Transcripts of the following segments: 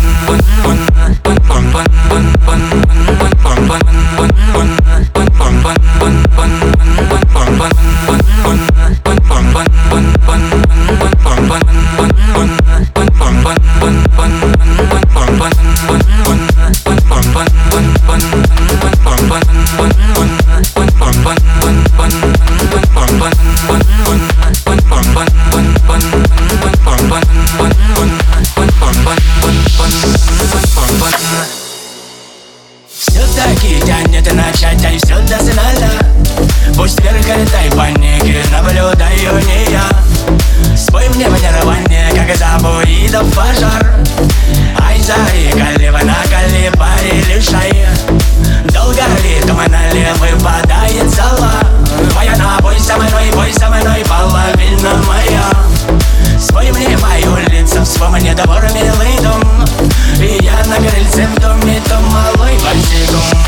Все-таки тянет начать, а все досконально. Пусть сверкает ай паники, наблюдаю не я. Спой мне в нирване, как забуидов пожар. Ай, зари, калива на кали, парили шай. Долго ли тумана ли выпадает зала? Вояна, бой со мной, половина моя. Спой мне мою лицо, вспомни двор, милый дом. И я на крыльце в доме, то малой босиком.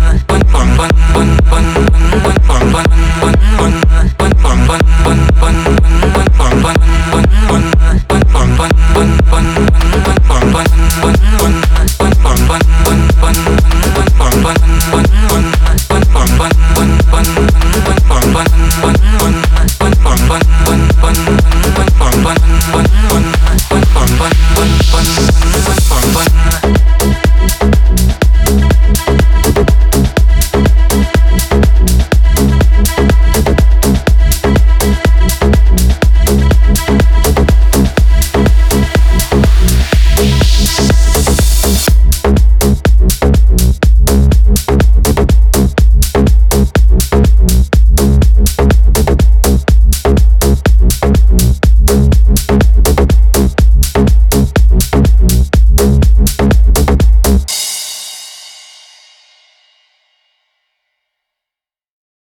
Fun